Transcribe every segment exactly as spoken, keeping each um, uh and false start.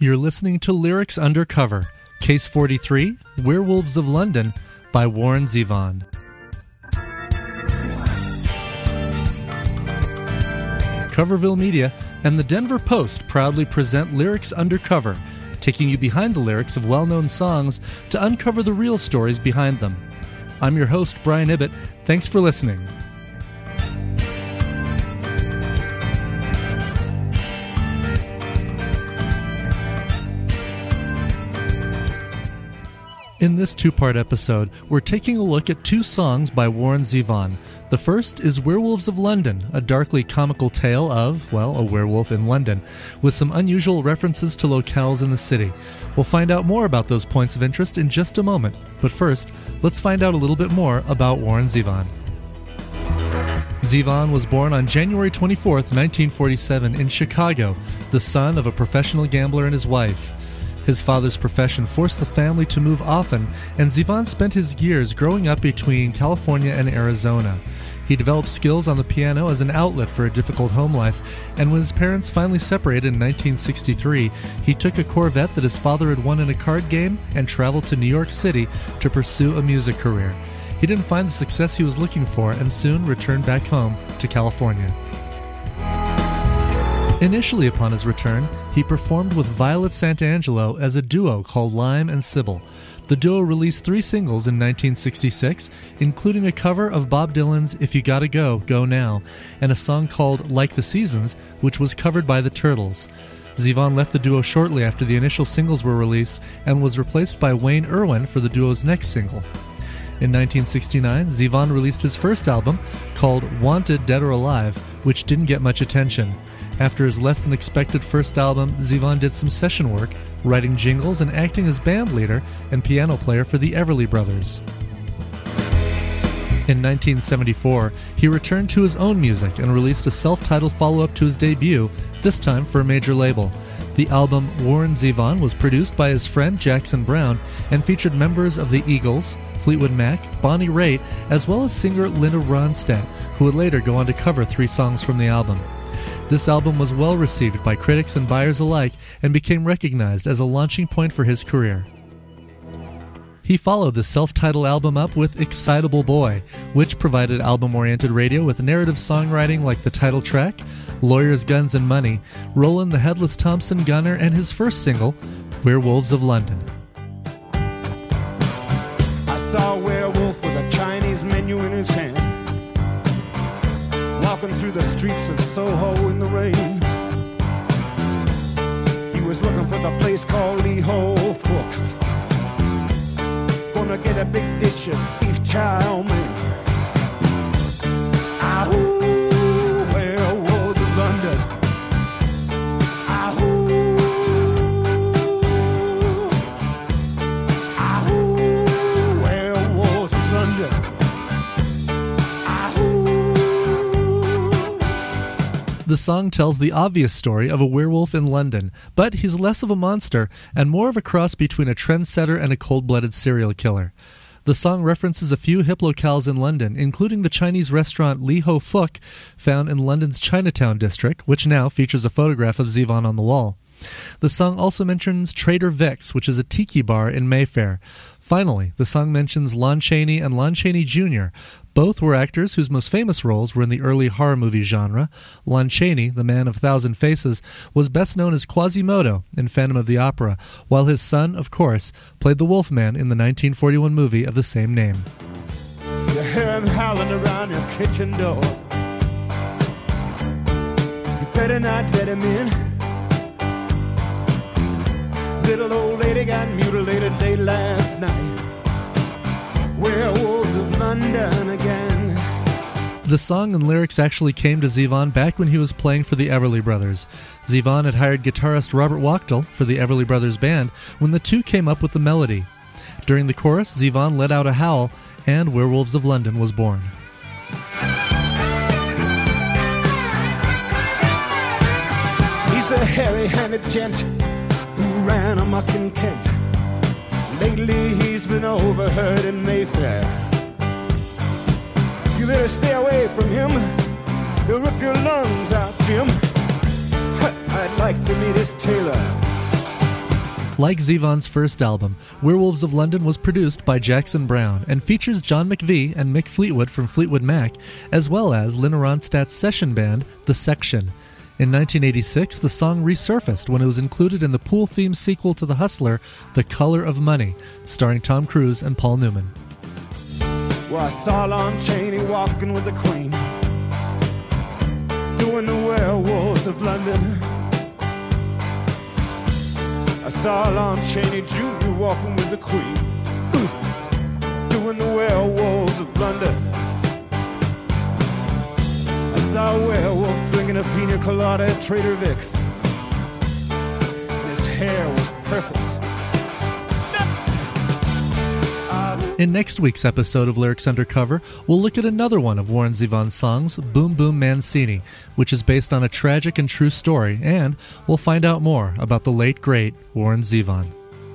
You're listening to Lyrics Undercover, Case forty-three, Werewolves of London, by Warren Zevon. Coverville Media and the Denver Post proudly present Lyrics Undercover, taking you behind the lyrics of well-known songs to uncover the real stories behind them. I'm your host, Brian Ibbett. Thanks for listening. In this two-part episode, we're taking a look at two songs by Warren Zevon. The first is Werewolves of London, a darkly comical tale of, well, a werewolf in London, with some unusual references to locales in the city. We'll find out more about those points of interest in just a moment, but first, let's find out a little bit more about Warren Zevon. Zevon was born on January twenty-fourth, nineteen forty-seven in Chicago, the son of a professional gambler and his wife. His father's profession forced the family to move often, and Zevon spent his years growing up between California and Arizona. He developed skills on the piano as an outlet for a difficult home life, and when his parents finally separated in nineteen sixty-three, he took a Corvette that his father had won in a card game and traveled to New York City to pursue a music career. He didn't find the success he was looking for and soon returned back home to California. Initially upon his return, he performed with Violet Santangelo as a duo called Lime and Sybil. The duo released three singles in nineteen sixty-six, including a cover of Bob Dylan's If You Gotta Go, Go Now, and a song called Like the Seasons, which was covered by the Turtles. Zevon left the duo shortly after the initial singles were released and was replaced by Wayne Irwin for the duo's next single. In nineteen sixty-nine, Zevon released his first album, called Wanted, Dead or Alive, which didn't get much attention. After his less-than-expected first album, Zevon did some session work, writing jingles and acting as band leader and piano player for the Everly Brothers. In nineteen seventy-four, he returned to his own music and released a self-titled follow-up to his debut, this time for a major label. The album Warren Zevon was produced by his friend Jackson Browne and featured members of the Eagles, Fleetwood Mac, Bonnie Raitt, as well as singer Linda Ronstadt, who would later go on to cover three songs from the album. This album was well received by critics and buyers alike and became recognized as a launching point for his career. He followed the self-titled album up with Excitable Boy, which provided album-oriented radio with narrative songwriting like the title track, Lawyers, Guns, and Money, Roland the Headless Thompson Gunner, and his first single, Werewolves of London. I saw a werewolf with a Chinese menu in his hand, walking through the streets of Soho in the rain. He was looking for the place called Lee Ho Fook's, gonna get a big dish of beef chow mein. Ahoo, werewolves of London. Ahoo, ahoo, werewolves of London. The song tells the obvious story of a werewolf in London, but he's less of a monster and more of a cross between a trendsetter and a cold-blooded serial killer. The song references a few hip locales in London, including the Chinese restaurant Lee Ho Fook, found in London's Chinatown district, which now features a photograph of Zevon on the wall. The song also mentions Trader Vic's, which is a tiki bar in Mayfair. Finally, the song mentions Lon Chaney and Lon Chaney Junior Both were actors whose most famous roles were in the early horror movie genre. Lon Chaney, the man of thousand faces, was best known as Quasimodo in Phantom of the Opera, while his son, of course, played the Wolfman in the nineteen forty-one movie of the same name. You hear him howling around your kitchen door. You better not let him in. Little old lady got mutilated late last night. Werewolves of London again. The song and lyrics actually came to Zevon back when he was playing for the Everly Brothers. Zevon had hired guitarist Robert Wachtel for the Everly Brothers band when the two came up with the melody. During the chorus, Zevon let out a howl, and Werewolves of London was born. He's the hairy-handed gent who ran amok in Kent. Lately he's been overheard in Mayfair. You better stay away from him. He'll rip your lungs out, Jim. I'd like to meet his tailor. Like Zevon's first album, Werewolves of London was produced by Jackson Browne and features John McVie and Mick Fleetwood from Fleetwood Mac, as well as Linda Ronstadt's session band, The Section. In nineteen eighty-six, the song resurfaced when it was included in the pool-themed sequel to The Hustler, The Color of Money, starring Tom Cruise and Paul Newman. Well, I saw Lon Chaney walking with the Queen, doing the Werewolves of London. I saw Lon Chaney Junior walking with the Queen, doing the Werewolves of London. I saw a werewolf drinking a pina colada at Trader Vic's. His hair was perfect. In next week's episode of Lyrics Undercover, we'll look at another one of Warren Zevon's songs, Boom Boom Mancini, which is based on a tragic and true story, and we'll find out more about the late, great Warren Zevon.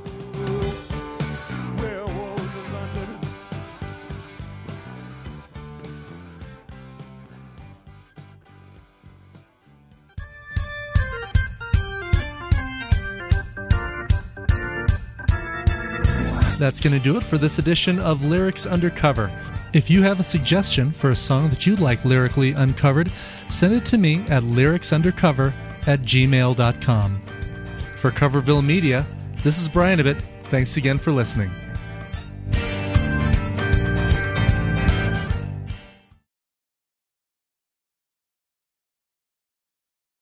That's going to do it for this edition of Lyrics Undercover. If you have a suggestion for a song that you'd like lyrically uncovered, send it to me at lyricsundercover at gmail dot com. For Coverville Media, this is Brian Ibbott. Thanks again for listening.